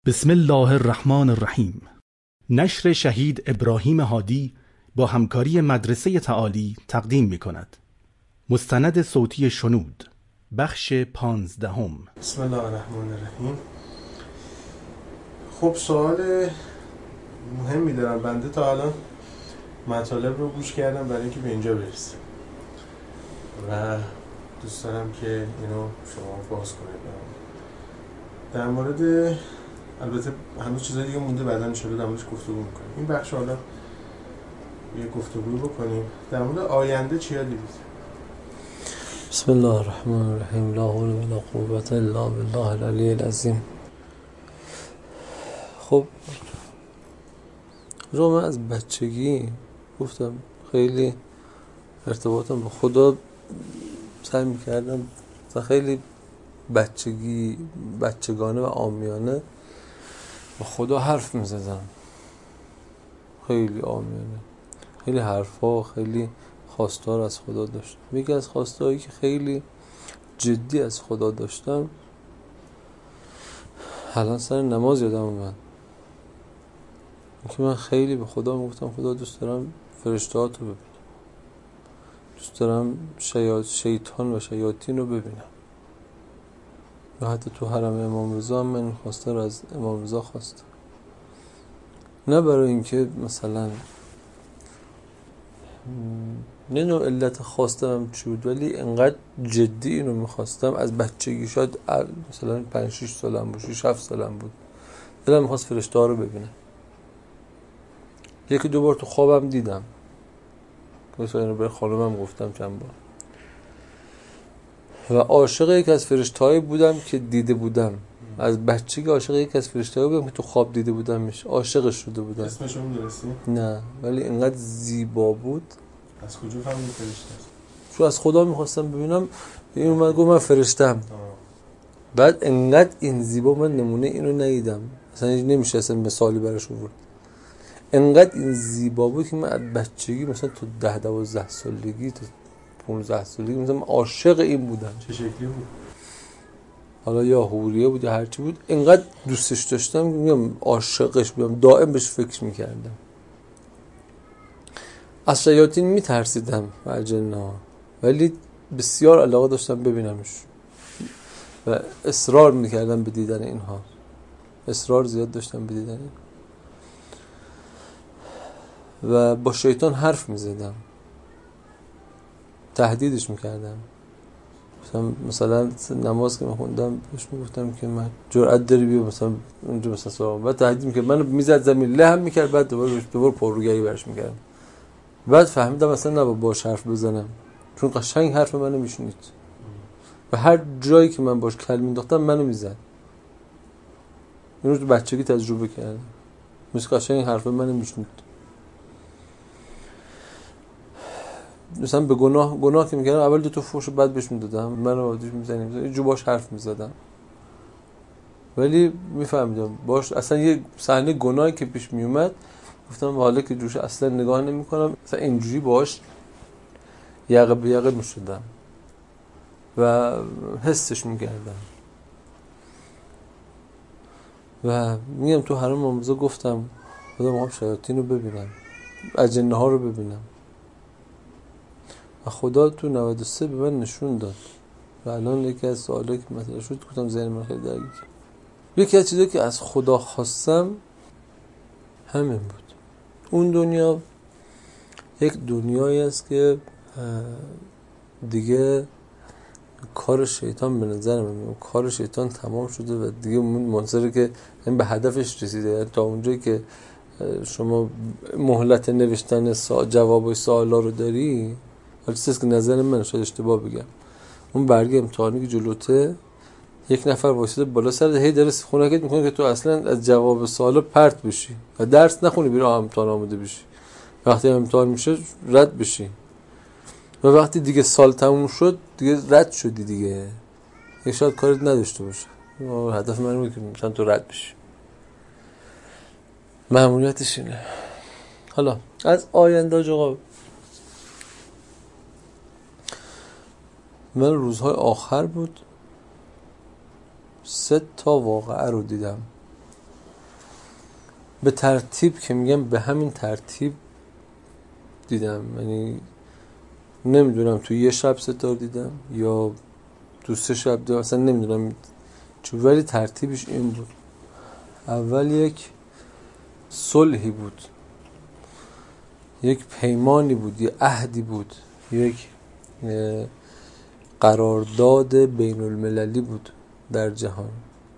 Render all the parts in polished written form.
بسم الله الرحمن الرحیم. نشر شهید ابراهیم هادی با همکاری مدرسه تعالی تقدیم می کند. مستند صوتی شنود، بخش 15. بسم الله الرحمن الرحیم. خب سوال مهمی دارم. بنده تا الان مطالب رو گوش کردم برای اینکه به اینجا برسیم و دوست دارم که اینو شما باز کنید. در مورد البته هنوز چیزای دیگه مونده، بعدا ان شاءالله در موردش گفتگو می‌کنیم. این بخش حالا یه گفتگو بکنیم در مورد آینده. چیا دیدید؟ بسم الله الرحمن الرحیم. لا حول ولا قوة الا بالله العلی العظیم. خب من از بچگی گفتم خیلی ارتباطم با خدا سعی می‌کردم تا خیلی بچگانه و عامیانه با خدا حرف می‌زدم. خیلی عامیانه، خیلی حرفا، خیلی خواستار از خدا داشتم. یکی از خواستایی که خیلی جدی از خدا داشتم، الان سر نماز یادم اومد که من خیلی به خدا میگفتم خدا دوست دارم فرشته‌هاتو ببینم، دوست دارم شیطان و شیاطین رو ببینم. و حتی تو حرم امام رضا من این خواسته رو از امام رضا خواستم، نه برای اینکه مثلا نه نوع علت خواستم چی بود، ولی انقدر جدی اینو میخواستم از بچگی. شاید مثلا 5-6 سالم بود، 6-7 سالم بود، دلم میخواست فرشته ها رو ببینم. یکی دو بار تو خوابم دیدم، مثلا اینو به خانمم گفتم چند بار. و عاشق یکی از فرشته‌هایی بودم که دیده بودم. از بچگی عاشق یکی از فرشته‌هایی بودم که تو خواب دیده بودمش، عاشقش شده بودم. اسمش رو می‌دونستی؟ نه، ولی اینقدر زیبا بود. از کجا فهمیدی فرشته است؟ چون از خدا می‌خواستم ببینم. این اومد گفت من فرشته‌ام. بعد انقدر این زیبا، من نمونه اینو ندیدم، اصلا نمیشه اصلا مثالی براش آورد. انقدر این زیبا بود که من از بچگی مثلا تو 10-12 سالگی تا 15 سالگی مثلا عاشق این بودم. چه شکلی بود؟ حالا یا حوریه بود یا هرچی بود، اینقدر دوستش داشتم که میگم عاشقش بودم، دائم بهش فکر میکردم. از شیاطین میترسیدم و جن‌ها، ولی بسیار علاقه داشتم ببینمش و اصرار میکردم به دیدن اینها. اصرار زیاد داشتم به دیدن این. و با شیطان حرف میزدم، تهدیدش میکردم. مثلا نماز که میخوندم بهش میگفتم که من جرأت داری بیا مثلا اونجا مثلا سلام، بعد تهدید میکرد، منو میزد زمین، لهم میکرد، بعد دوباره پرروگری برش میکردم. بعد فهمیدم اصلا نباید باش حرف بزنم، چون قشنگ حرف منو میشنید و هر جایی که من باش کلمه انداختم منو میزد. اینو تو بچگی تجربه کردم، مثل قشنگ حرف منو میشنید. مثلا به گناه که میکردم اول 2 تا فحش بعد بهش میدادم، منو آدیش میزنیم یه جو باش حرف میزدم، ولی میفهمیدم باش اصلا یه صحنه گناهی که پیش میومد گفتم حالا که جوش اصلا نگاه نمیکنم، مثلا اینجوری باش یقه به یقه میشدم و حسش میکردم. و میگم تو حرم امام رضا گفتم خدا میخوام شیاطین رو ببینم، اجنه ها رو ببینم، و خدا تو 93 به من نشون داد. و الان یکی از سوالی که مطرح شد گفتم ذهن من خیلی درگیر. یکی از چیزایی که از خدا خواستم همین بود. اون دنیا یک دنیایی است که دیگه کار شیطان به نظر من کار شیطان تمام شده و دیگه منتظره که این به هدفش رسیده. یعنی تا اونجایی که شما مهلت نوشتن جواب سوالا رو داری، ولی چیزی که نظر من شاید اشتباه بگم، اون برگه امتحانی که جلوته یک نفر واسطه بالا سر هی درس خونکت میکنه که تو اصلا از جواب سوالا پرت بشی و درس نخونی، بری امتحان آماده بشی. وقتی امتحان میشه رد بشی و وقتی دیگه سال تموم شد دیگه رد شدی دیگه. یک شاید کارت نداشته باشه. هدف من اینه که مثلا تو رد بشی. مأموریتش اینه. حالا از آینده آقا، من روزهای آخر بود 3 تا واقعه رو دیدم به ترتیب که میگم به همین ترتیب دیدم، یعنی نمیدونم تو یه شب ستاره دیدم یا تو 3 شب دیدم، اصلا نمیدونم چون، ولی ترتیبش این بود. اول یک صلحی بود، یک پیمانی بود، یک عهدی بود، یک قرارداد بین المللی بود در جهان.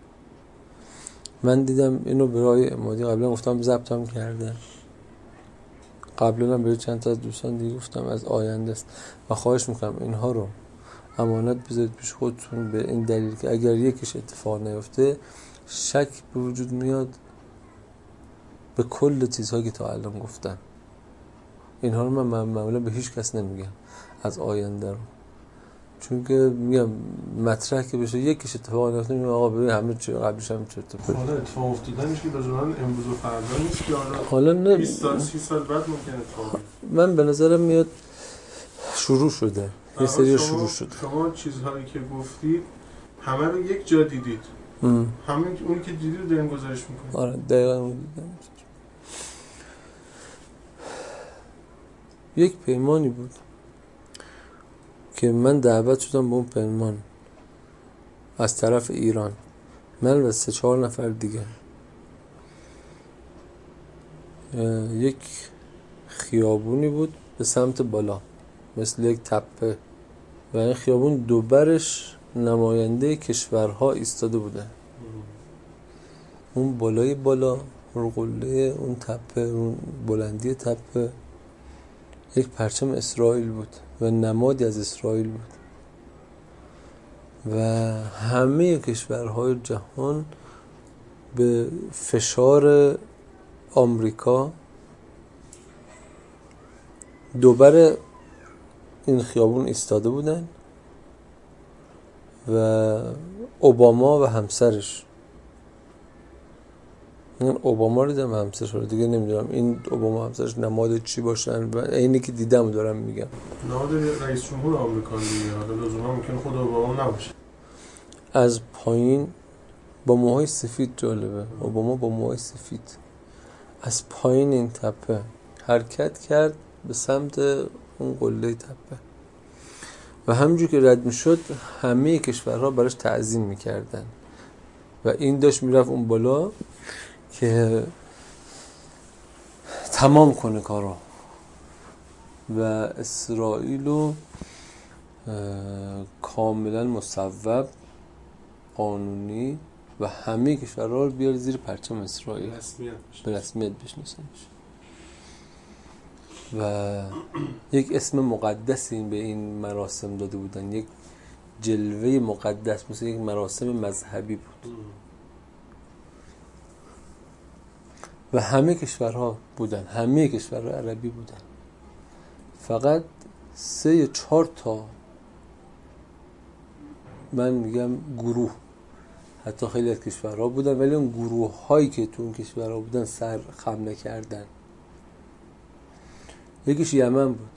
من دیدم اینو برای امادی قبلا گفتم، ضبطم کردم، قبلا هم به چند تا از دوستان دیگه گفتم از آینده است و خواهش میکنم اینها رو امانت بذارید پیش خودتون، به این دلیل که اگر یکیش اتفاق نیفته شک به وجود میاد به کل چیزهایی که تا الان گفتم. اینها رو من معمولا به هیچ کس نمیگم از آینده رو، چون که میگم مطرح که بشه یکیش اتفاق نیفته میگم آقا ببین همه چی قبلش هم چه اتفاقی. حالا اتفاق افتادنش که لزوما امروز و فردا نیست که حالا نه 20 سال 30 سال بعد ممکنه اتفاق. من به نظرم میاد شروع شده، یه سری شروع شده. شما چیزهایی که گفتید همه رو یک جا دیدید. همین اونی که دیدید رو دارین گزارش میکنید. آره دقیقاً اون دیدم. یک پیمانی بود که من دعوت شدم به اون پیمان از طرف ایران، من و 3-4 نفر دیگه. یک خیابونی بود به سمت بالا مثل یک تپه و این خیابون دوبرش نماینده کشورها ایستاده بودن. اون بالای بالا رو قله اون تپه، اون بلندی تپه یک پرچم اسرائیل بود و نمادی از اسرائیل بود و همه کشورهای جهان به فشار آمریکا دوباره این خیابون ایستاده بودن و اوباما و همسرش، این اوباما رو دیدم همسرش رو دیگه نمیدونم این اوباما همسرش نماد چی باشن و اینی که دیدم دارم میگم نماد رئیس جمهور آمریکا دیگه، حالا لزوما ممکن خود اوباما نباشه. از پایین با موهای سفید، جالبه اوباما با موهای سفید از پایین این تپه حرکت کرد به سمت اون قله تپه و همونجور که رد میشد همه کشورها براش تعظیم میکردن و این داشت میرفت اون بالا که تمام کنه کارو و اسرائیل رو کاملا مصوب قانونی و همه کشورها رو بیاره زیر پرچم اسرائیل به رسمیت بشناسنش و یک اسم مقدسی به این مراسم داده بودن، یک جلوه مقدس مثل یک مراسم مذهبی بود و همه کشورها بودن، همه کشورها عربی بودن، فقط 3-4 تا من میگم گروه، حتی خیلی از کشورها بودن ولی اون گروه هایی که تو اون کشورها بودن سر خم نکردن. یکیش یمن بود،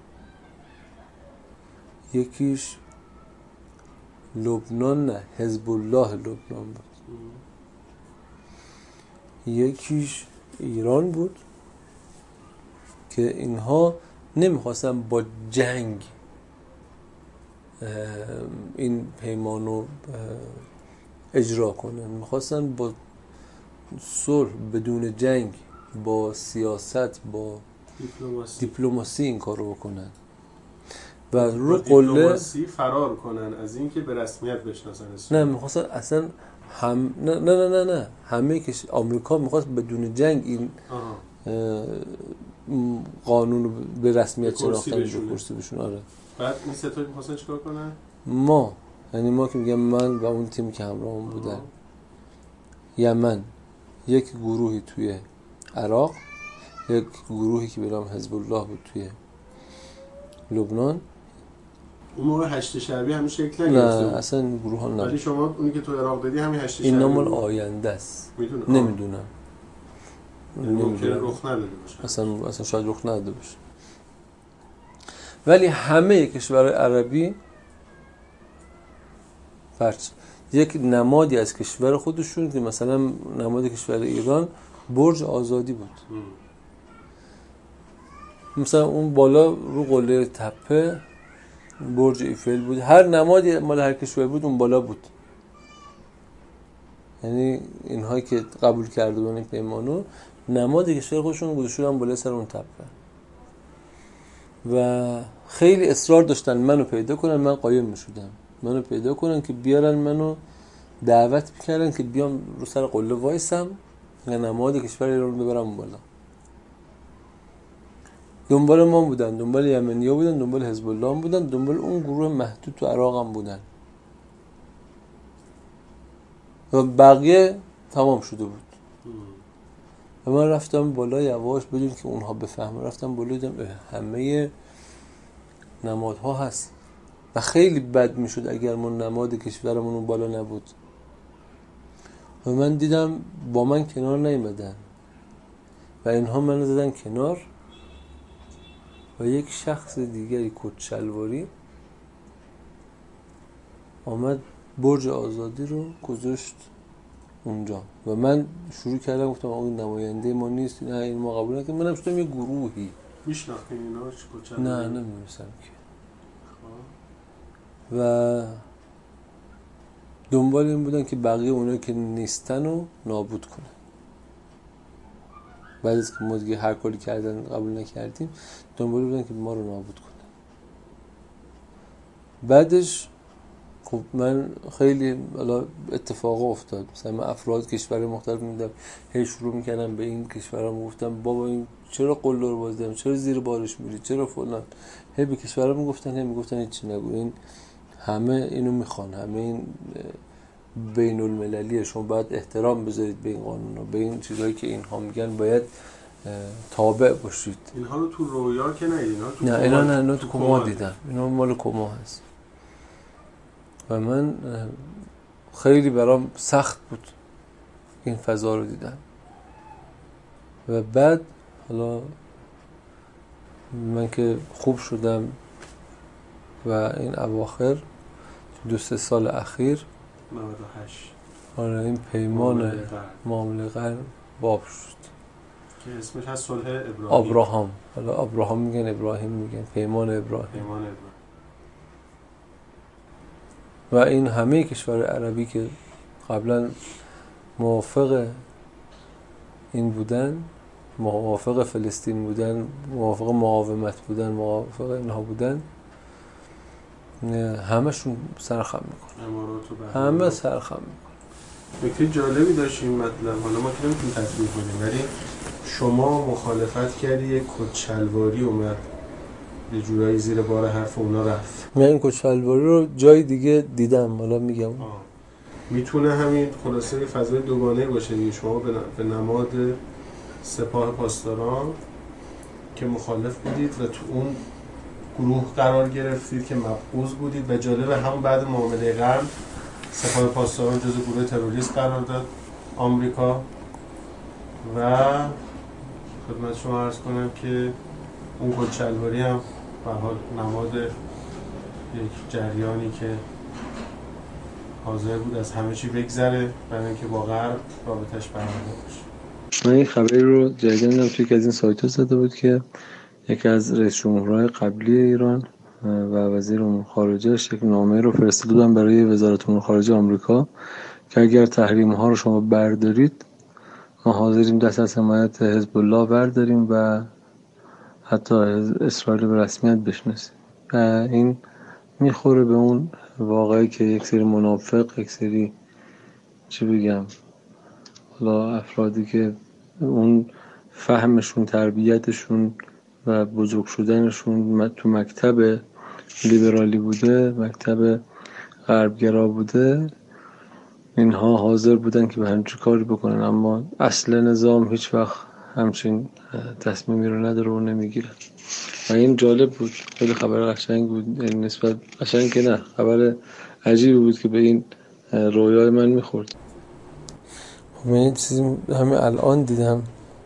یکیش لبنان، نه حزب الله لبنان بود، یکیش ایران بود که اینها نمیخواستن با جنگ این پیمانو اجرا کنن، میخواستن با صلح بدون جنگ با سیاست با دیپلماسی این کارو بکنن و رو قله دیپلماسی فرار کنن از این که به رسمیت بشناسن. نه میخواستن اصلا نه همه که آمریکا میخواست بدون جنگ این قانون رو به رسمیت شناختن به کرسی بشون. آره بعد این ستایی میخواستن چیکار کنن؟ ما که میگم من و اون تیم که همراهم بودن، یمن یک گروهی توی عراق، یک گروهی که به نام حزب الله بود توی لبنان. اون موقع هشت شعبی همین شکل نه نگرفته اصلا گروه ها نه، ولی شما اونی که تو عراق دیدی همین هشت شعبی این نمال آینده است. نمیدونم ممکنه رخ نداده باشه، اصلا شاید رخ نداده باشه، ولی همه کشورهای عربی یک نمادی از کشور خودشون که مثلا نماد کشور ایران برج آزادی بود. مثلا اون بالا رو قله تپه برج ایفل بود، هر نمادی مال هر کشوری بود اون بالا بود. یعنی اینها که قبول کرده بودن این پیمانو، نماد کشور خودشون گذاشتن بالای سر اون تپه و خیلی اصرار داشتن منو پیدا کنن. من قایم میشدم منو پیدا کنن که بیارن منو، دعوت میکردن که بیام رو سر قله وایسم و نماد کشور ایران رو ببرم بالا. دنبال ما بودن، دنبال یمنی‌ها بودن، دنبال حزب الله بودن، دنبال اون گروه محدود تو عراق هم بودن و بقیه تمام شده بود. و من رفتم بالا یواش بدون که اونها بفهمن، رفتم بالا دیدم همه نمادها هست و خیلی بد میشد اگر ما نماد کشورمون اون بالا نبود. و من دیدم با من کنار نیومدن و اینها منو زدن کنار و یک شخص دیگری کت شلواری آمد برج آزادی رو گذاشت اونجا و من شروع کردم گفتم اون نماینده ما نیست، نه این ما قبول نکنیم. منم شدم یه گروهی. میشناختین اینا کت شلواری؟ نه نمی‌دونستم که. و دنبال این بودن که بقیه اونایی که نیستن رو نابود کنن. بعد از که ما دیگه هر کاری کردن قبول نکردیم، دنبال بودن که ما رو نابود کنن. بعدش خب من خیلی اتفاق افتاد. مثلا من افراد کشور مختلف میدم، هی شروع میکردم به این کشورها میگفتم بابا این چرا قله رو باز دادم، چرا زیر بارش میری، چرا فلان. هی به کشورها میگفتن، هی میگفتن هیچ نگو، این همه اینو میخوان، همه این بین المللیه، شما باید احترام بذارید به این قانونا، به این چیزایی که اینها میگن باید تابع باشید. اینها رو تو رویا که نه، اینا تو کما دیدم. اینا مال کما هست و من خیلی برام سخت بود این فضا رو دیدم. و بعد حالا من که خوب شدم و این اواخر 2-3 سال اخیر 98 آره این پیمان معامله قرن باب شد که اسمش هست صلح ابراهام. حالا ابراهام میگن، ابراهیم میگن، پیمان ابراهیم. و این همه کشور عربی که قبلا موافق این بودن، موافق فلسطین بودن، موافق مقاومت بودن، موافق اینها بودن، همشون سرخم میکنن. همه سرخم میکنن. نکته جالبی داشت این مطلب. حالا ما که نمیتونیم تصویر کنیم، ولی شما مخالفت کردی یک کت شلواری اومد یه جورایی زیر بار حرف اونا رفت. من این کت شلواری رو جای دیگه دیدم، حالا میگم. میتونه همین خلاصه فضای دوگانه باشه دیگه. شما به نماد سپاه پاسداران که مخالف بودید و تو اون گروه قرار گرفتید که مبعوض بودید و جالب همون بعد معامله قرن سپاه پاسداران جزو گروه تروریست قرار داد آمریکا. و خدمت شما عرض کنم که اون کت شلواری هم به حال نماد یک جریانی که حاضر بود از همه چی بگذره برای اینکه با غرب رابطش برقرار باشه. من این خبری رو جدیداً دیدم توی یکی از این سایت‌ها زده بود که یکی از رئیس جمهورهای قبلی ایران و وزیر امور خارجه‌اش یک نامه رو فرستاده بودن برای وزارت امور خارجه آمریکا که اگر تحریم‌ها رو شما بردارید ما حاضریم دست از حمایت حزب الله برداریم و حتی اسرائیل به رسمیت بشناسیم. و این میخوره به اون واقعی که یک سری منافق، یک سری چی بگم، حالا افرادی که اون فهمشون، تربیتشون و بزرگ شدنشون تو مکتب لیبرالی بوده، مکتب غربگرا بوده، اینها حاضر بودن که به همچین کاری بکنن، اما اصل نظام هیچ وقت همچین تصمیمی رو نداره و نمیگیره. و این جالب بود، خیلی خبر قشنگ بود. این نسبت قشنگ که نه، خبر عجیبی بود که به این رویای من میخورد. من این چیزی همین الان دیدم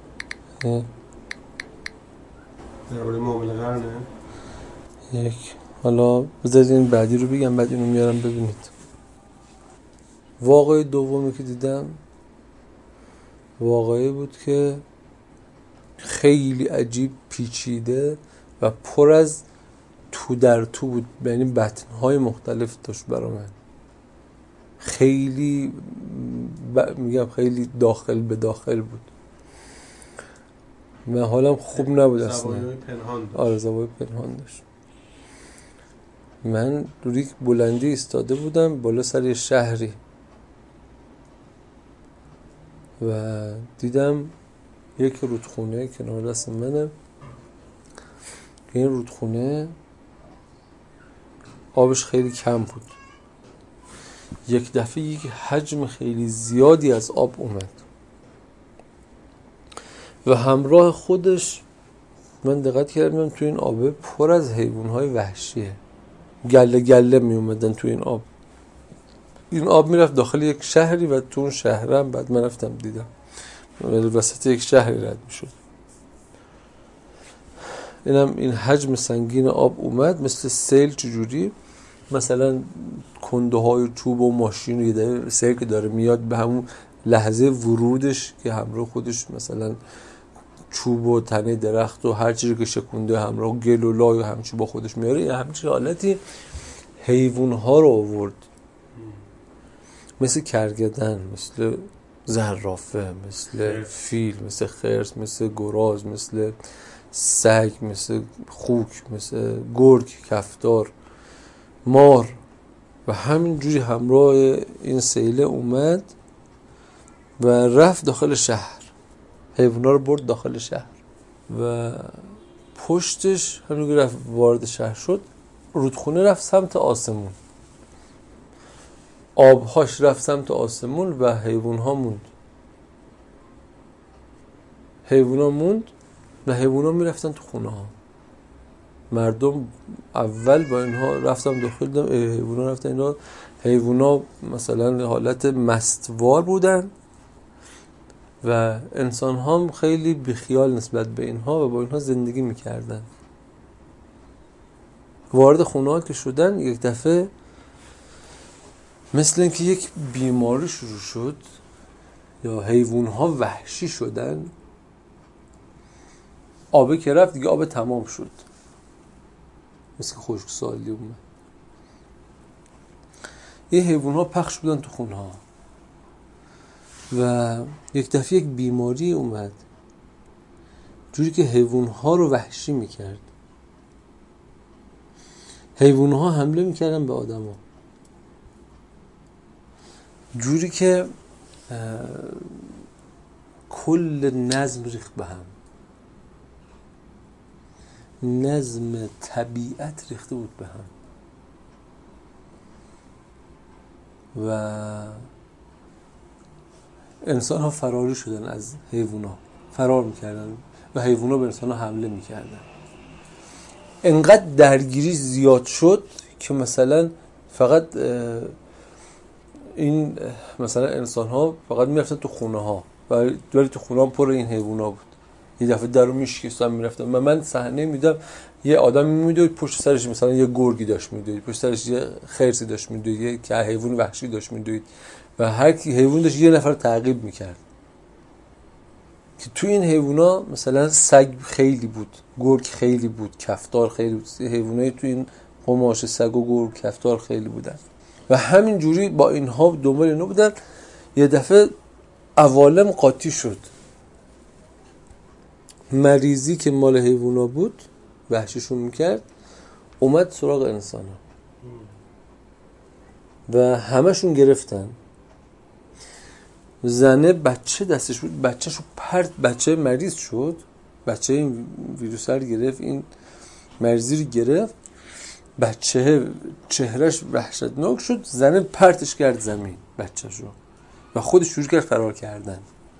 درباره معامله قرنه. یک حالا بذارید این بعدی رو بگم بعد اینو میارم ببینید. واقعی دومی که دیدم واقعی بود که خیلی عجیب، پیچیده و پر از تو در تو بود، یعنی بطن‌های مختلف داشت برای من. خیلی میگم خیلی داخل به داخل بود. من حالم خوب نبود اصلا. زوایای پنهان داشت. آره زوایای پنهان داشت. من روی یک بلندی ایستاده بودم بالا سر یه شهری و دیدم یک رودخونه کنار دست منه که این رودخونه آبش خیلی کم بود. یک دفعه یک حجم خیلی زیادی از آب اومد و همراه خودش من دقت کردم تو این آب پر از حیوانات وحشیه، گله گله می اومدن تو این آب. این آب میرفت داخل یک شهری و تو اون شهرم بعد من رفتم دیدم وسط یک شهری رد میشد. این حجم سنگین آب اومد مثل سیل. چجوری؟ مثلا کنده های چوب و ماشین و یه سیل که داره میاد به همون لحظه ورودش که همراه خودش مثلا چوب و تنه درخت و هر چیزی که شکونده همراه گل و لای و همچی با خودش میاره، یه همچی حالتی حیوان ها رو آورد، مثل کرگدن، مثل زرافه، مثل فیل، مثل خرس، مثل گراز، مثل سگ، مثل خوک، مثل گرگ، کفتار، مار و همینجوری همراه این سیله اومد و رفت داخل شهر. حیوانا رو برد داخل شهر و پشتش همین که رفت وارد شهر شد، رودخونه رفت سمت آسمون، آبهاش رفت سمت آسمون و حیوان‌ها موند. حیوان‌ها موند و حیوان‌ها میرفتن تو خونه ها. مردم اول با اینها رفتم داخل، دیدم حیوان‌ها رفتن. اینا حیوان‌ها مثلا حالت مستوار بودن و انسان ها خیلی بیخیال نسبت به اینها و با اینها زندگی میکردن. وارد خونه ها که شدن یک دفعه مثل اینکه یک بیماری شروع شد یا حیوان ها وحشی شدن. آبه که رفت دیگه آب تمام شد، مثل خشکسالی اومد. یه حیوان ها پخش بودن تو خونه ها و یک دفعه یک بیماری اومد جوری که حیوان‌ها رو وحشی میکرد. حیوان‌ها حمله میکردن به آدم‌ها جوری که کل نظم ریخت به هم. نظم طبیعت ریخته بود به هم و انسان ها فراری شدن از حیوان ها، فرار میکردن و حیوان ها به انسان ها حمله میکردن. انقدر درگیری زیاد شد که مثلا فقط این مثلا انسان ها فقط میرفتن تو خونه ها ولی تو خونه ها پر این حیوان ها بود. یه دفعه در رو میشکستن میرفتن. من صحنه میدم یه آدم میدوید پشت سرش مثلا یه گرگی داشت میدوید، پشت سرش یه خرسی داشت میدوید، یه که حیوان وحشی داشت میدوید و هر کی حیوان داشت یه نفر تعقیب میکرد. که تو این حیونا مثلا سگ خیلی بود، گرگ خیلی بود، کفتار خیلی بود. حیوانای تو این قماش سگ و گرگ کفتار خیلی بودن و همین جوری با اینها دنبال اینا بودن. یه دفعه عوالم قاطی شد. مریضی که مال حیوانا بود وحشیشون میکرد اومد سراغ انسان ها و همشون گرفتن. زنه بچه دستش بود، بچه‌شو پرت، بچه مریض شد، بچه این ویروس رو گرفت، این مریضی رو گرفت، بچه چهرش وحشتناک شد، زنه پرتش کرد زمین بچه‌شو و خودش شروع کرد فرار کردن.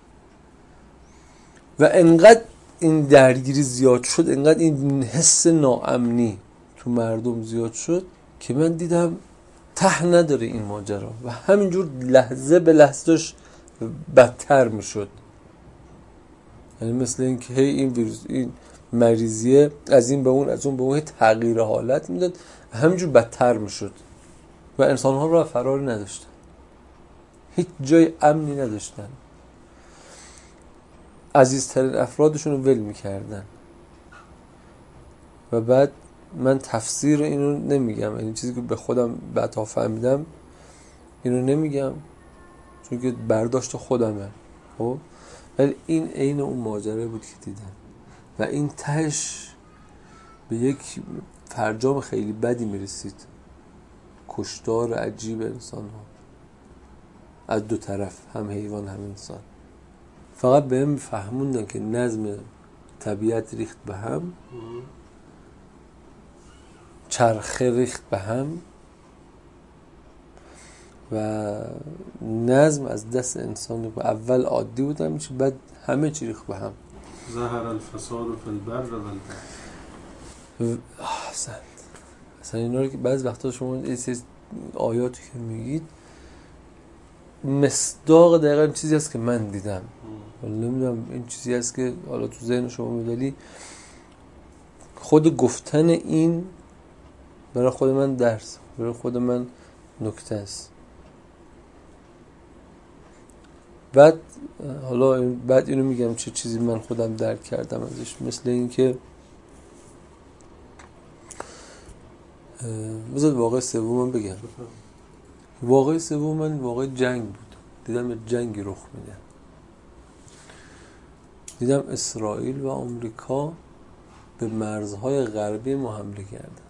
و انقدر این درگیری زیاد شد، انقدر این حس ناامنی تو مردم زیاد شد که من دیدم ته نداره این ماجرا و همینجور لحظه به لحظهش بدتر میشد. یعنی مثل این که هی این ویروس، این مریضیه از این به اون، از اون به اون تغییر حالت میداد، همینجور بدتر میشد و انسان ها را فراری نداشتن، هیچ جای امنی نداشتن. عزیزترین افرادشون رو ول میکردن. و بعد من تفسیر اینو نمیگم، یعنی چیزی که به خودم بعدا فهمیدم اینو نمیگم چون که برداشت خودمه، خب ولی این عین اون ماجرا بود که دیدم و این تهش به یک فرجام خیلی بدی میرسید، کشتار عجیب انسان ها از دو طرف، هم حیوان هم انسان. فقط بهم فهموندن که نظم طبیعت ریخت به هم، چرخه ریخت به هم و نظم از دست انسان اول عادی بودم میشه، بعد همه چی ریخت به هم. ظهر الفساد فی البر و البحر. اصلا اینا رو که بعض وقتا شما این سری آیاتی که میگید مصداق دقیقا چیزی هست که من دیدم، ولی نمیدونم این چیزی هست که حالا تو ذهن شما میدلی. خود گفتن این برای خود من درس، برای خود من نکته است. بعد حالا بعد اینو میگم چه چیزی من خودم درک کردم ازش، مثل این که بذار واقع سوم بگم. واقع سوم من واقع جنگ بود. دیدم یه جنگی رخ میده، دیدم اسرائیل و آمریکا به مرزهای غربی ما حمله کردن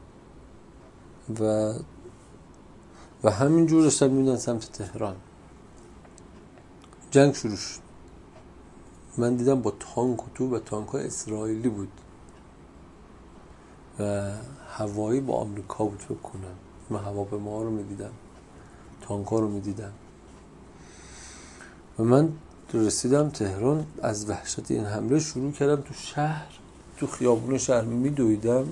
و همینجور داشتن میدن سمت تهران. جنگ شروع شد. من دیدم با تانک و تو و تانک‌های اسرائیلی بود و هوایی با آمریکا بود فکر کنم. من هواپیما رو میدیدم، تانک‌ها رو میدیدم و من رسیدم تهران. از وحشت این حمله شروع کردم تو شهر، تو خیابون شهر میدویدم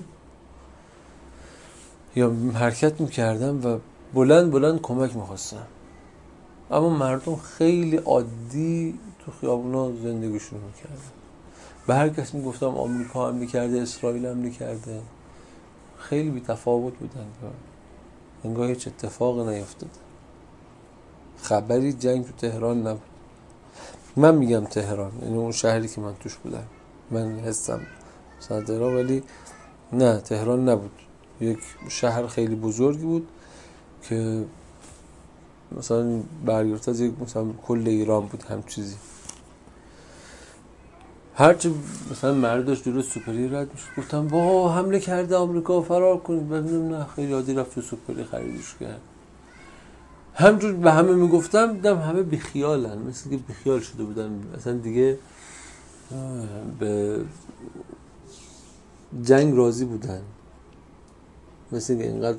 یا حرکت میکردم و بلند بلند کمک میخواستم، اما مردم خیلی عادی تو خیابونا زندگیشون میکردن. به هر کس میگفتم آمریکا حمله کرده، اسرائیل حمله کرده، خیلی بی تفاوت بودن، انگار هیچ اتفاقی نیفتاد. خبری جنگ تو تهران نبود. من میگم تهران، یعنی اون شهری که من توش بودم، من حسم صدرا، ولی نه تهران نبود. یک شهر خیلی بزرگی بود که مثلا برگرفته از یک مثلا کل ایران بود، هم چیزی. هرچی مثلا مرداش جلو سوپری رد میشد گفتم با حمله کرده آمریکا فرار کنید، ببینم نه خیلی عادی رفت سوپری خریدش کرد. همجور به همه میگفتم دیدم همه بیخیالن، مثل که بیخیال شده بودن، اصلا دیگه به جنگ راضی بودن، مثل که اینقدر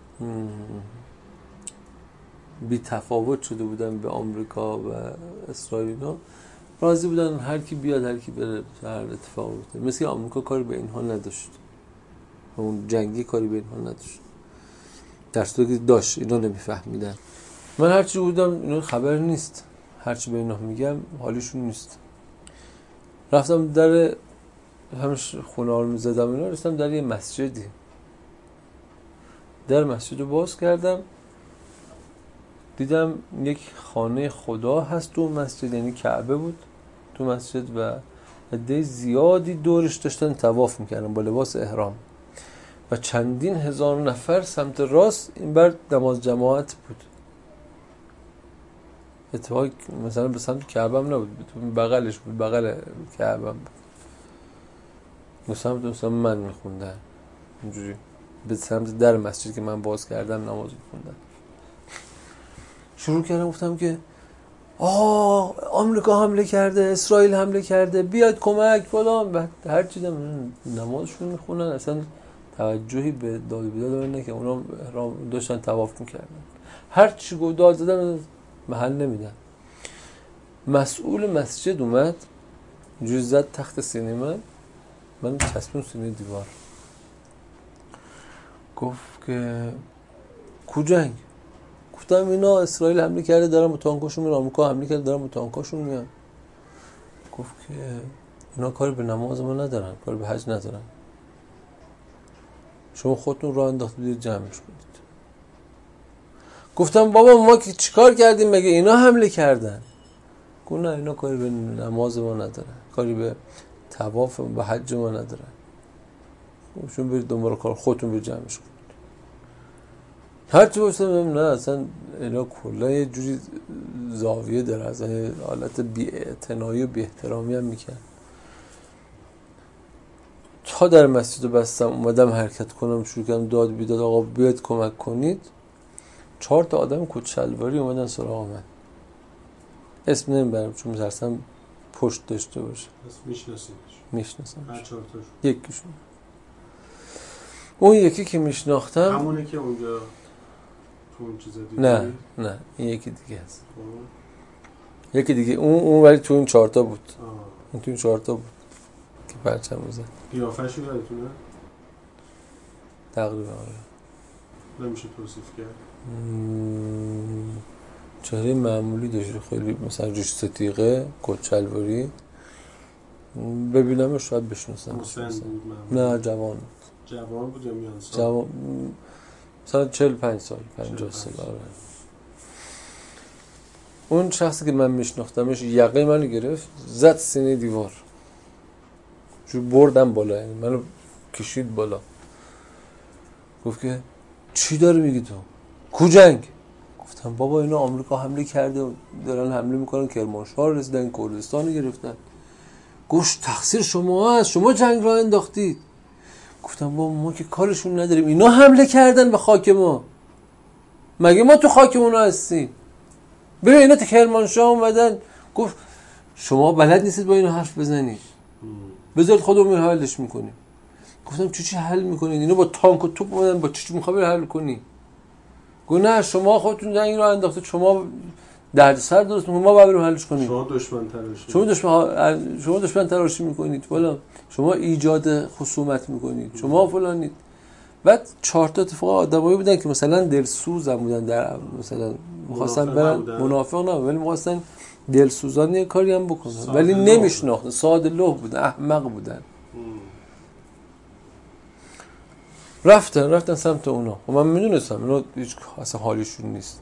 بی تفاوت شده بودن به آمریکا و اسرائیل ها، راضی بودن هر کی بیاد هر کی بره، هر اتفاق بیفته. مثل که آمریکا کاری به اینها نداشت، اون جنگی کاری به اینها نداشت، در صورتی که داشت اینا نمیفهمیدن. من هرچی بودم اینا خبر نیست، هرچی به اینا میگم حالیشون نیست. رفتم در همش خونه ها رو میزدم اینا، رفتم در یه مسجدی، در مسجد رو باز کردم، دیدم یک خانه خدا هست تو مسجد، یعنی کعبه بود تو مسجد و عده زیادی دورش داشتن طواف میکردن با لباس احرام و چندین هزار نفر سمت راست این بر نماز جماعت بود. اتفاقی مثلا به سمت کعبه هم نبود، تو بغلش بود، بغل کعبه هم بود. مثلا من میخوندن اینجوری به سمت در مسجد که من باز کردم نماز میخوندن. شروع کردم گفتم که آمریکا حمله کرده، اسرائیل حمله کرده، بیاد کمک فلان. بعد هر چی دم نمازشون میخونن، اصلا توجهی به داد و بیداد نه که اونا داشتن طواف میکردن. هر چی گفت داد زدن محل نمیدن. مسئول مسجد اومد اینجوری زد تخت سینه من چسبون سینه دیوار، گفت که کو جنگ؟ گفتم اینا اسرائیل حمله کرده دارن با تانکاشون میان، آمریکا حمله کرده دارن با تانکاشون میان. گفت که اینا کاری به نماز ما ندارن، کاری به حج ندارن، شما خودتون راه انداختید جمعش کنید. گفتم بابا ما که چیکار کردیم مگه اینا حمله کردن؟ گفت نه اینا کاری به نماز ما نداره، کاری به طواف و حج ما نداره، شما برید دنبال کار خودتون برید جمعش کنید. هرچی باشم نه اصلا اینا کلا یه جوری زاویه داره، از حالت بی‌اعتنایی و بی احترامی هم میکنن. تا در مسجد رو بستم اومدم حرکت کنم، شروع کردم داد بیداد آقا بیاید کمک کنید. 4 تا آدم کچلواری اومدن سراغ من. اسم نمیبرم چون می‌ترسم پشت داشته باشه. میشناسم. هر 4 تاش. یکیشون. اون یکی که میشناختم همونه که اونجا تو اون چیزا دیدی؟ نه این یکی دیگه است. یکی دیگه اون ولی تو این 4 تا بود. اون تو این 4 تا بود که پرچم بزن. قیافه‌شو یادتونه؟ تقریبا آره. نمیشه توصیف کرد. چهره معمولی داشت، خیلی مثلا ریش ستیقه، کت شلواری. ببینمش شاید بشناسم. مسن بود معمولی. نه جوان بود یا میان سال؟ جوان مثلا 45 سال 50 سال آره. اون شخصی که من میشناختمش یقه منو گرفت زد سینه دیوار، جو بردم بالا، یعنی منو کشید بالا. گفت که چی داری میگی تو؟ کو جنگ؟ گفتم بابا اینا آمریکا حمله کرده، دارن حمله میکنن کرمانشاه رسیدن، کردستان رو گرفتن. گوش تقصیر شما هست، شما جنگ را انداختید. گفتم بابا ما که کارشون نداریم، اینا حمله کردن به خاک ما، مگه ما تو خاک اونا هستیم؟ ببین اینا تو کرمانشاه اومدن. گفت شما بلد نیستید با اینا حرف بزنید، بذارید خودمون حلش میکنیم. گفتم چی حل میکنید؟ اینا با تانک و توپ اومدن، با چی میخوای حل کنی؟ گفت نه شما خودتون جنگ رو انداختید، شما دردسر درست میکنید، ما باید بریم حلش کنیم. شما دشمن تراشی میکنید فلان، شما ایجاد خصومت میکنید، شما فلانید. بعد 4 تا اتفاق آدمایی بودن که مثلا دلسوز هم بودن، در مثلا می‌خواستن برن منافق نه ولی می‌خواستن دلسوزانه کاری هم بکنن ولی نمیشناختن، ساده لوح بودن، احمق بودن. رفتن سمت اونا. و من میدونستم اونا هیچ اصلا حالیشون نیست.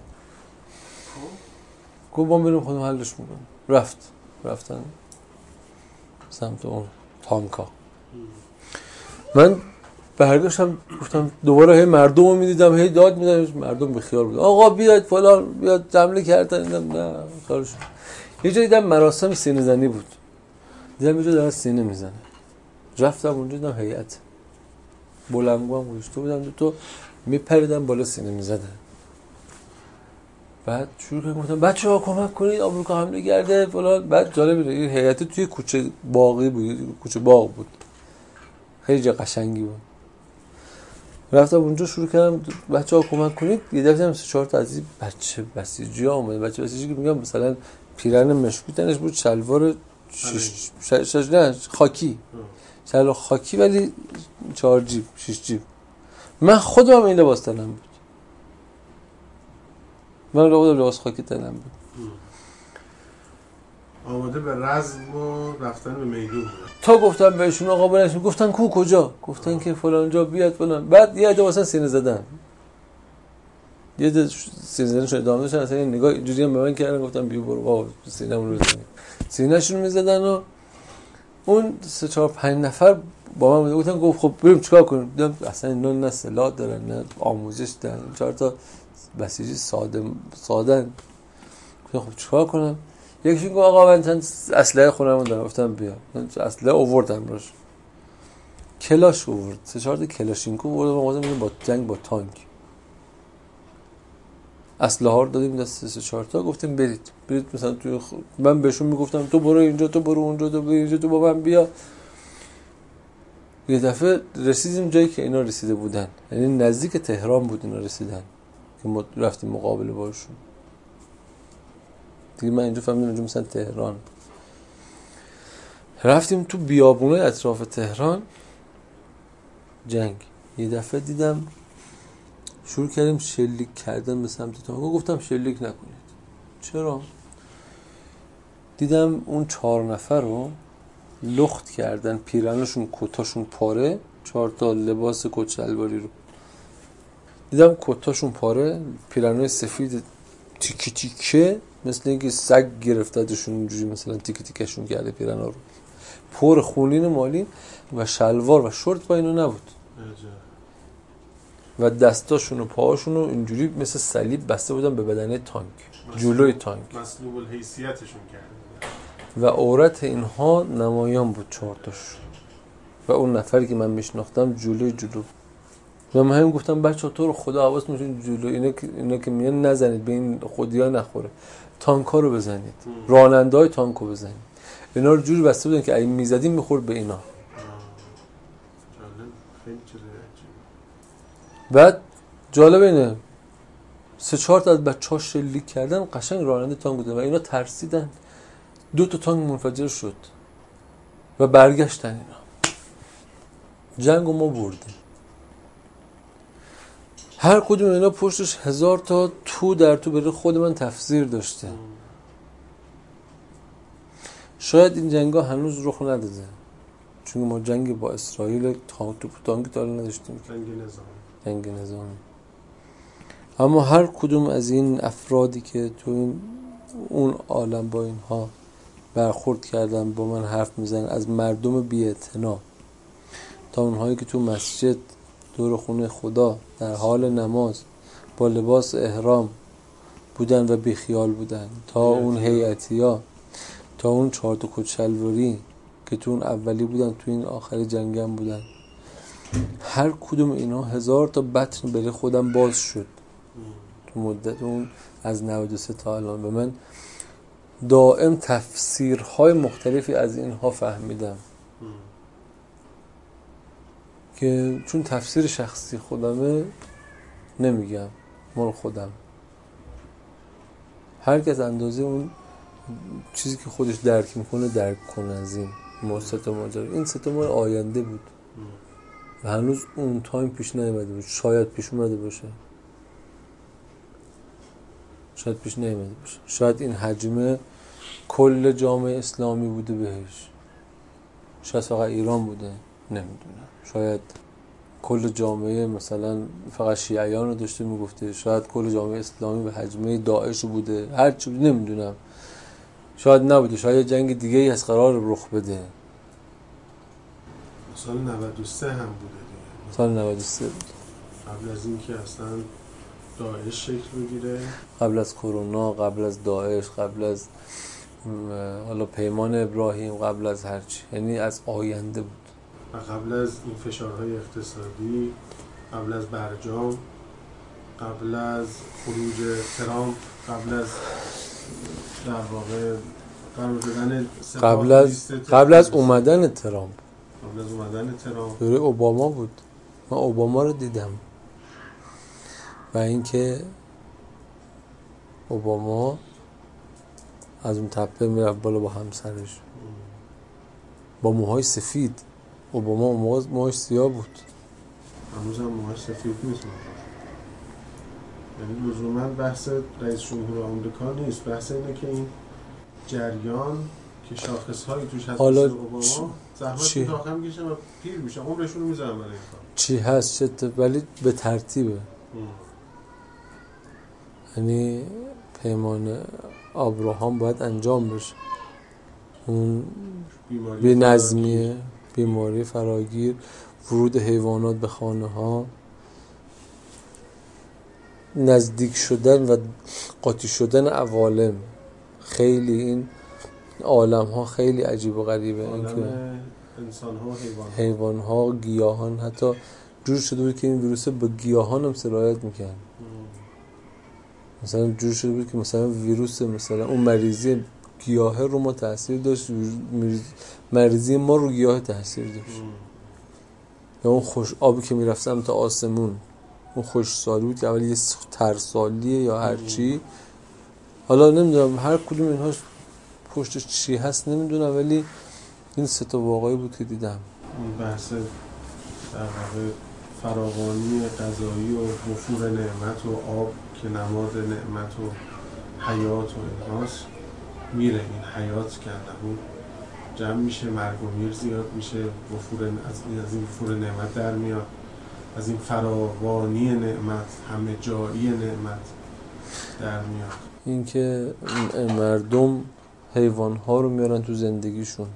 گفت ما بریم خودمون حلش میکنیم. رفتن سمت اون تانکا. من برگشتم گفتم دوباره هی مردم رو میدیدم، هی داد میدم، مردم بیخیال بود. آقا بیاید فلان، بیاد حمله کردن. نه کارش. یه جایی دیدم مراسم سینه زنی بود، دیدم یه جا داره سینه میزنه. رفتم اونجا دیدم هیئت بلندگوام گوشته بودم، تو میپریدم بالا سینه میزدن. بعد شروع کردم گفتم بچه‌ها کمک کنید آمریکا حمله کرده فلان. بعد جالب این هیئت توی کوچه باغی بود، کوچه باغ بود، خیلی جا قشنگی بود. رفتم اونجا شروع کردم بچه‌ها کمک کنید. یه دفعه دیدم 3-4 تا از این بچه بسیجی اومد. بچه بسیجی که میگم مثلا پیرن مشکی تنش بود، شلوار خاکی، شلوار خاکی ولی 4 جیب 6 جیب. من خودم این لباس تنم بود، من لباس خاکی تنم بود. آماده به رزم و رفتن به میدون بود. تا گفتم بهشون آقا برنشون، گفتن کجا؟ گفتن که فلان جا بیاد فلان. بعد یه عده واسه سینه زدن، یه عده سینه زدن شده ادامه داشتن، اصلا نگاه اینجوری هم به من کردن. گفتم بیا برو بابا سینه‌مون رو بزنیم. سینه‌شون می‌زدن و اون 3-4-5 نفر با من گفتن خب بریم چیکار کنیم؟ دیدم اصلا اینا نه سلاح دارن نه آموزش دارن، 4 تا بسیجی سادن. گفتم خب چیکار کنم؟ یکیشون گفت آقا من چند اسلحه خونم دارم. گفتم بیا. من اسلحه آوردم روش، کلاش آورد، 3-4 تا کلاشینکوف آورد. ما با جنگ با تانک اسلحه ها رو دادیم دست 3-4 تا. گفتیم برید مثلا توی من بهشون میگفتم تو برو اینجا، تو برو اونجا، تو برو اینجا، تو با من بیا. یه دفعه رسیدیم جایی که اینا رسیده بودن، یعنی نزدیک تهران بود اینا رسیدن که ما رفتیم مقابله باشون. دیگه من اینجا فهمیدم اینجا مثلا تهران. رفتیم تو بیابونه اطراف تهران جنگ. یه دفعه دیدم شروع کردیم شلیک کردن به سمت تانک. گفتم شلیک نکنید. چرا؟ دیدم اون 4 نفر رو لخت کردن، پیرنشون کتاشون پاره، 4 تا لباس کت شلواری رو دیدم کتاشون پاره، پیرنای سفید تیکه تیکه مثل اینکه سگ گرفتتشون اینجوری مثلا تیکه تیکشون کرده پیرنا رو، پر خونین مالین و شلوار و شورت با اینو نبود و دستاشون و پاهاشون اینجوری مثل صلیب بسته بودن به بدنه تانک، جلوی تانک، مسلوب الحیثیتشون کرده و عورت اینها نمایان بود 4 تاش و اون نفری که من میشناختم جلو و من هم گفتم بچه‌ها تو رو خدا حواس میشون جلو اینا که میگن نزنید به این خودیا نخوره، تانکا رو بزنید، راننده‌های تانکو بزنید. اینا رو جوری بسته بودن که اگه میزدیم میخورد به اینا. بعد جالب اینه 3-4 تا از بچه‌ها شلیک کردن قشنگ راننده تانک بودن و اینا ترسیدن، 2 تا تانک منفجر شد و برگشتن اینا. جنگو ما بردیم. هر کدوم اینا پشتش 1000 تا تو در تو بره خود من تفسیر داشته. شاید این جنگا هنوز رخ نداده چون ما جنگ با اسرائیل تانک تا نداشتیم، جنگ نظامی. اما هر کدوم از این افرادی که تو اون عالم با اینها برخورد کردن، با من حرف میزنن، از مردم بی‌اعتنا تا اونهایی که تو مسجد دور خونه خدا در حال نماز با لباس احرام بودن و بیخیال بودن، تا اون هیئتیا، تا اون 4 تا کت شلواری که تو اون اولی بودن تو این آخری جنگم بودن. هر کدوم اینا 1000 تا بطن بله خودم باز شد تو مدت اون از 93 تا الان. به من دائم تفسیرهای مختلفی از اینها فهمیدم که چون تفسیر شخصی خودمه نمیگم، مال خودم، هر کس اندازه اون چیزی که خودش درک میکنه درک کنه. از این این 3 ماه آینده بود و هنوز اون تایم پیش نیامده بود. شاید پیش اومده باشه، شاید پیش نیامده باشه، شاید این حجمه کل جامعه اسلامی بوده بهش، شاید فقط ایران بوده، نمیدونم، شاید کل جامعه مثلا فقط شیعیان رو داشته میگفته، شاید کل جامعه اسلامی به حجمه داعش بوده، هر چی نمیدونم، شاید نبوده، شاید جنگ دیگه ای از قرار رخ بده. سال 93 هم بوده دیگه. سال 93 بود، قبل از این که اصلا داعش شکل بگیره، قبل از کرونا، قبل از داعش، قبل از حالا پیمان ابراهیم، قبل از هرچی، یعنی از آینده بود و قبل از این فشارهای اقتصادی، قبل از برجام، قبل از خروج ترامپ، قبل از در واقع قرار دادن قبل از اومدن ترامپ، قبل از اومدن ترامپ دوره اوباما بود. من اوباما رو دیدم و اینکه اوباما از اون تپه میرفت بالا با همسرش با موهای سفید. اوباما موهاش سیاه بود، هنوز هم موهاش سفید نیست. یعنی لزوما بحث رئیس جمهور آمریکا نیست، بحث اینه که این جریان که شاخص‌هایی توش هست مثل اوباما زحمت داخل می‌کشن و پیر میشن، عمرشون رو میذارن برای این کار. چی هست چه ولی به ترتیبه. یعنی پیمان ابراهام باید انجام بشه، اون بی‌نظمیه، بیماری فراگیر، ورود حیوانات به خانه ها، نزدیک شدن و قاطی شدن عوالم. خیلی این عالم ها خیلی عجیب و غریبه، عالم انسان ها و حیوان ها، گیاهان، حتی جور شده بود که این ویروس به گیاهان هم سرایت میکنه. مثلا جور شده بود که مثلا ویروس مثلا اون مریضی گیاه رو ما تاثیر داشت، مریضی ما رو گیاه تاثیر داشت. یا اون خوش آبی که میرفت سمت آسمون، اون خوش سالی بود که اولی یه ترسالیه یا هرچی، حالا نمیدونم هر کدوم اینها پشتش چی هست نمیدونم، ولی این 3 تا واقعی بود که دیدم. اون بحث در واقع فراوانی غذایی و وفور نعمت و آب که نماد نعمت و حیات و اینهاست، میره این حیات کردن جمع میشه، مرگ و میر زیاد میشه، از این وفور نعمت در میاد، از این فراوانی نعمت، همه جایی نعمت در میاد. اینکه مردم حیوان‌ها رو میارن تو زندگیشون.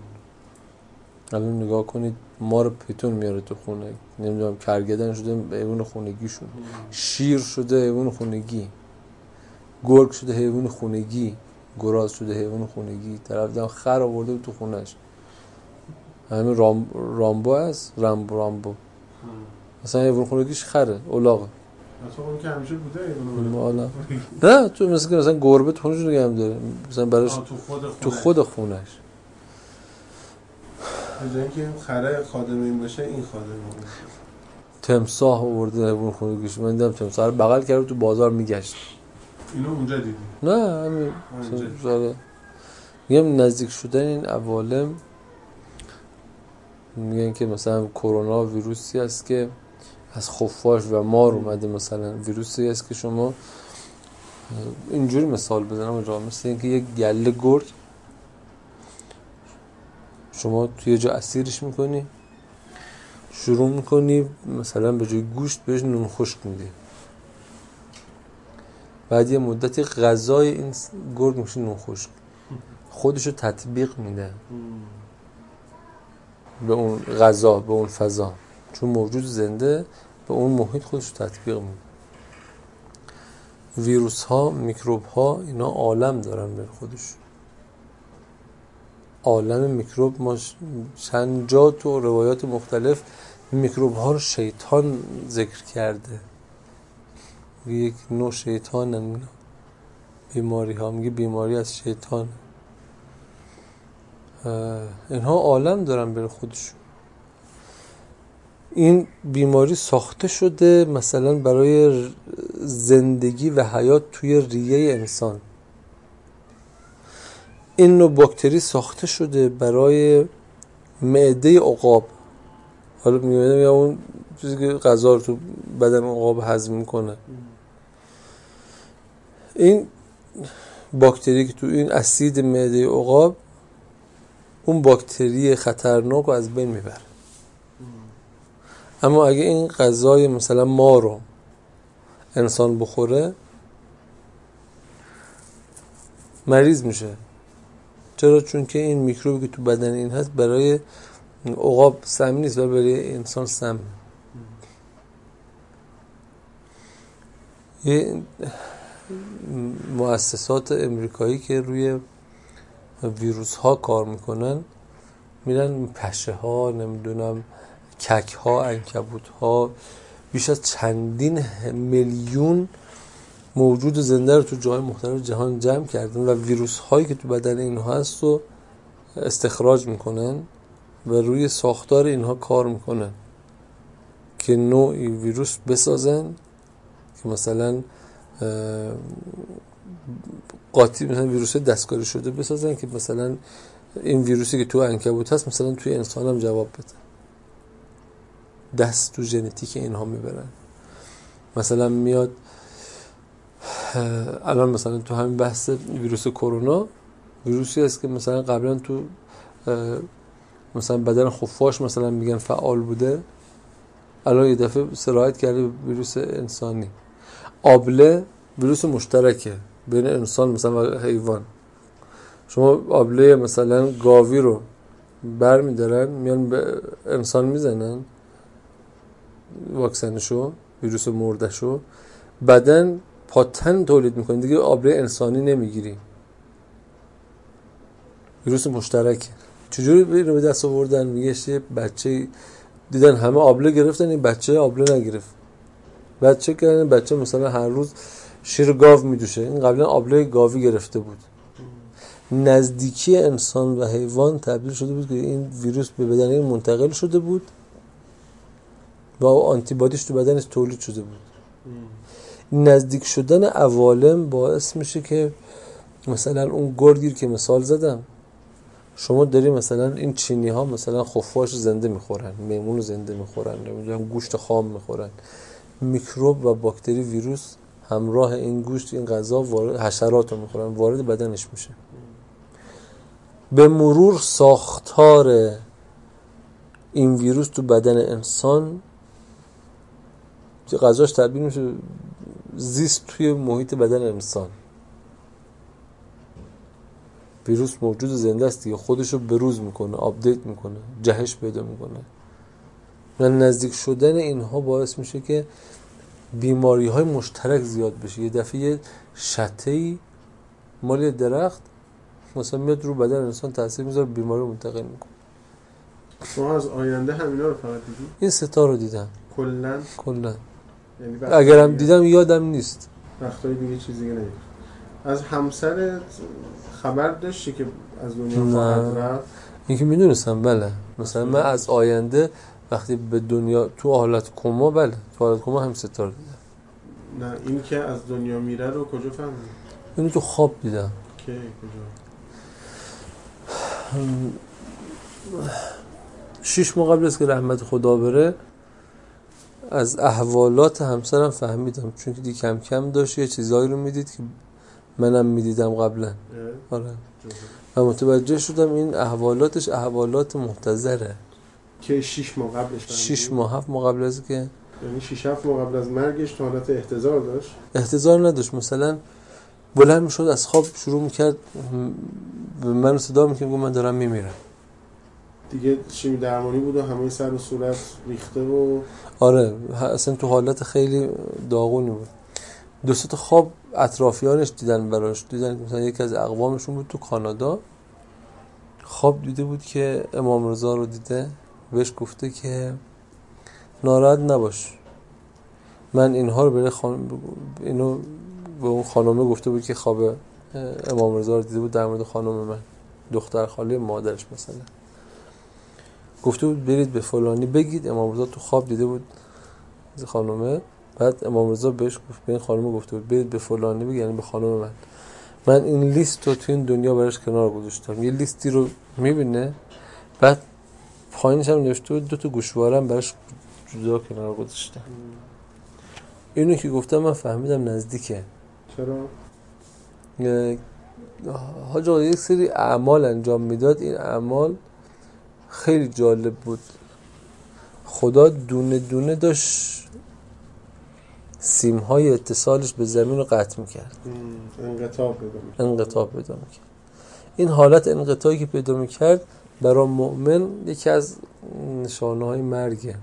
الان نگاه کنید، مار پیتون میاره تو خونه، نمیدونم کرگدن شده حیوان خونگیشون، شیر شده حیوان خونگی، گرگ شده حیوان خونگی، گراز شده حیوان خونگی. طرف دم خر آورده تو خونش. همین رامبو هست، رامبو مثلا حیوان خونگیش خره، الاغه. تو اون که همیشه بوده حالا نه، تو مثلا گربه تو خونش نگه هم داره، مثلا براش تو خود خونش. بجای اینکه این خره خادم این باشه، این خادم اون. تمساح آورده حیوان خونگیش. من دیدم تمساح رو بغل کرده تو بازار میگشت. اینو اونجا دیدی؟ نه همین میگم نزدیک شدن این عوالم. میگن که مثلا کرونا ویروسی است که از خفاش و مار اومده، مثلا ویروسی است که شما اینجوری مثال بزنم اونجا، مثل اینکه یک گله گرگ شما توی جا اسیرش میکنی، شروع میکنی مثلا به جای گوشت بهش نون خشک میدی، بعد یه مدتی غذای این گرگ میشه نون خشک، خودشو تطبیق میده به اون غذا، به اون فضا، چون موجود زنده به اون محیط خودشو تطبیق میده. ویروس ها، میکروب ها، اینا عالم دارن به خودش. عالم میکروب، ما چند جا تو روایات مختلف میکروب ها رو شیطان ذکر کرده. یک نوع شیطان هم بیماری ها، میگه بیماری از شیطان. اینها عالم دارن به خودشون. این بیماری ساخته شده مثلا برای زندگی و حیات توی ریه انسان. این نوع باکتری ساخته شده برای معده عقاب. حالا میگم یا اون چیزی که غذا رو تو بدن عقاب هضم میکنه. این باکتری که تو این اسید معده عقاب اون باکتری خطرناک رو از بین میبره. اما اگه این غذای مثلا ما رو انسان بخوره مریض میشه. چرا؟ چون که این میکروبی که تو بدن این هست برای عقاب سم نیست و برای انسان سم. یه مؤسسات امریکایی که روی ویروس ها کار میکنن میرن پشه ها، نمیدونم کک ها، عنکبوت ها، بیش از چندین میلیون موجود زنده رو تو جای مختلف جهان جمع کردن و ویروس هایی که تو بدن اینها هست رو استخراج میکنن و روی ساختار اینها کار میکنن که نوعی ویروس بسازن که مثلا قاطی، مثلا ویروس دستکاری شده بسازن که مثلا این ویروسی که تو عنکبوت هست مثلا توی انسان هم جواب بده. دست تو ژنتیک اینها میبرن. مثلا میاد الان مثلا تو همین بحث ویروس کرونا، ویروسی هست که مثلا قبلا تو مثلا بدن خفاش مثلا میگن فعال بوده، الان یه دفعه سرایت کرده ویروس انسانی. آبله ویروس مشترکه بین انسان مثلا و حیوان. شما آبله مثلا گاوی رو بر میدارن میان به انسان میزنن واکسنشو، ویروس مردشو، بدن پاتن تولید میکنه دیگه، آبله انسانی نمیگیری. ویروس مشترکه. چجوری اینو به دست آوردن؟ میگه یه بچه دیدن همه آبله گرفتن، این بچه آبله نگرفت. بچه کردن، بچه مثلا هر روز شیر گاو میدوشه، این قبلا آبله گاوی گرفته بود. نزدیکی انسان و حیوان تبدیل شده بود که این ویروس به بدن این منتقل شده بود و آنتی بادیش تو بدنش تولید شده بود. نزدیک شدن عوالم باعث میشه که مثلا اون گرگی که مثال زدم، شما داری مثلا این چینی ها مثلا خفاش زنده میخورن، میمون زنده میخورن، نمیدونم گوشت خام میخورن، میکروب و باکتری ویروس همراه این گوشت این غذا وارد حشرات رو میخورن، وارد بدنش میشه. به مرور ساختار این ویروس تو بدن انسان غذاش تبدیل میشه زیست توی محیط بدن انسان. ویروس موجود زنده است دیگه، خودشو بروز میکنه، آپدیت میکنه، جهش پیدا میکنه. و نزدیک شدن اینها باعث میشه که بیماری های مشترک زیاد بشه. یه دفعه یه شته‌ای مال درخت مثلا میاد رو بدن انسان تاثیر میذاره، بیماری رو منتقل میکنه. شما از آینده همینا رو فقط دیدید؟ این ستا رو دیدم کلا یعنی اگرم دیدم یادم نیست. وقتای دیگه چیزی ندید. از همسر خبر داشتی که از دنیا خواهد رفت؟ این که میدونستم بله. مثلا من از آینده وقتی به دنیا تو حالت کما، بله تو حالت کما هم ستا رو دیدم. نه این که از دنیا میره رو کجا فهمیدی؟ اینو تو خواب دیدم. کی کجا؟ 6 ماه قبل از که رحمت خدا بره از احوالات همسرم فهمیدم، چون که دیگه کم کم داشت یه چیزایی رو میدید که منم میدیدم قبلا. آره. و متوجه شدم این احوالاتش احوالات محتضره که 6 ماه قبلش 6 ماه 7 ماه قبل از که، یعنی 6 7 ماه قبل از مرگش تو حالت احتضار داشت؟ احتضار نداشت. مثلا بلند میشد از خواب شروع میکرد به من صدا میکرد گفت من دارم میمیرم. دیگه شیمی درمانی بود و همه سر و صورت ریخته و آره اصلا تو حالت خیلی داغونی بود. 2 تا خواب اطرافیانش دیدن براش، دیدن مثلا یکی از اقوامشون بود تو کانادا، خواب دیده بود که امام رضا رو دیده، بهش گفته که ناراحت نباش، من اینها رو برای اینو به اون خانومه گفته بود که خواب امام رضا رو دیده بود در مورد خانم من، دختر خاله مادرش مثلا، گفته بود برید به فلانی بگید امام رضا تو خواب دیده بود خانومه. بعد امام رضا بهش گفت، به این خانومه گفته بود برید به فلانی بگید، یعنی به خانم من این لیست رو تو این دنیا براش کنار گذاشتم. یه لیستی رو میبینه، بعد پایینش هم نوشته بود 2 گوشواره هم براش جدا کنار گذاشتم. اینو که گفتم من فهمیدم نزدیکه. چرا؟ حاج آقا یک سری اعمال انجام میداد، این اعمال خیلی جالب بود. خدا دونه دونه داشت سیم‌های اتصالش به زمین رو قطع می‌کرد. انقطاع پیدا می‌کرد. این حالت انقطاعی که پیدا می‌کرد برای مؤمن یکی از نشانه‌های مرگه.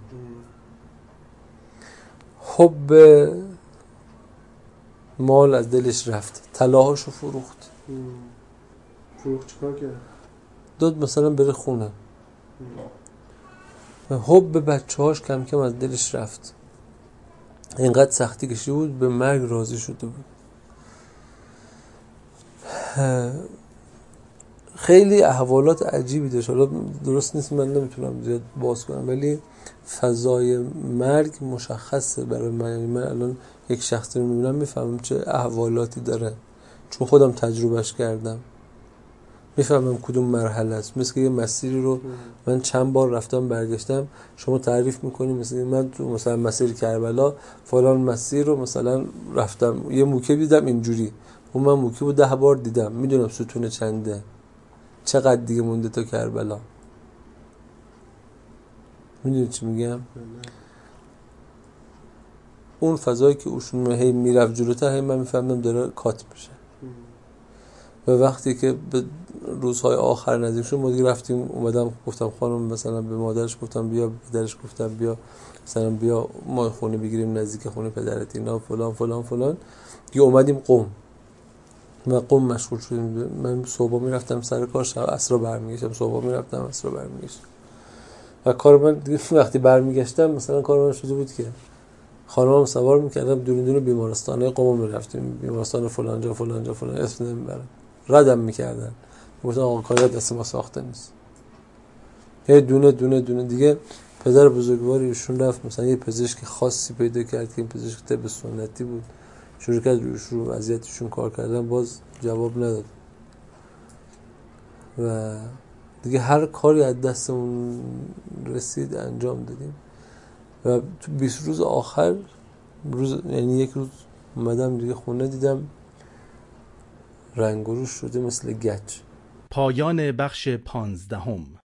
حب مال از دلش رفت، طلاهاشو فروخت. چیکار کرد؟ داد مثلا بره خونه. حب بچه‌هاش کم کم از دلش رفت. اینقدر سختی کشیده بود به مرگ راضی شده بود. خیلی احوالات عجیبی داشت. حالا درست نیست من نمیتونم زیاد باز کنم، ولی فضای مرگ مشخصه برای من. من الان یک شخصی رو میبینم میفهمم چه احوالاتی داره، چون خودم تجربهش کردم، میفهمم کدوم مرحله است. مثل یه مسیری رو من چند بار رفتم برگشتم، شما تعریف میکنی مثلا من تو مثلا مسیر کربلا فلان مسیر رو مثلا رفتم یه موکب دیدم اینجوری، اون من موکب رو 10 بار دیدم، میدونم ستون چنده، چقدر دیگه مونده تا کربلا. میدونی چی میگم؟ اون فضایی که اوشون هی میرفت جلوتر، هی من میفهمم داره کات میشه. و وقتی که به روزهای آخر نزدیک شد ما دیگه رفتیم، اومدم گفتم خانم مثلا به مادرش گفتم بیا، پدرش گفتم بیا مثلا بیا ما خونه بگیریم نزدیک خونه پدرت اینا فلان فلان فلان. دیگه اومدیم قم و قم مشغول شدیم. من صبح میرفتم سر کار، شب عصر برمیگشتم، صبح میرفتم عصر برمیگشتم. و کار من دیگه وقتی برمیگشتم مثلا کار من شده بود که خانمم سوار میکردم دور دور بیمارستانه قم میرفتیم، بیمارستان فلان جا فلان جا فلان، اسم نمیبرم، ردم میکردن، گفتن آقا کاری دست ما ساخته نیست. یه دونه دونه دونه دیگه پدر بزرگواری ایشون رفت مثلا یه پزشک خاصی پیدا کرد که این پزشک طب سنتی بود، شروع کرد رو وضعیتشون کار کردن، باز جواب نداد. و دیگه هر کاری از دستمون رسید انجام دادیم. و تو 20 روز آخر یعنی یک روز اومدم دیگه خونه، دیدم رنگ و روش شده مثل گچ. پایان بخش 15.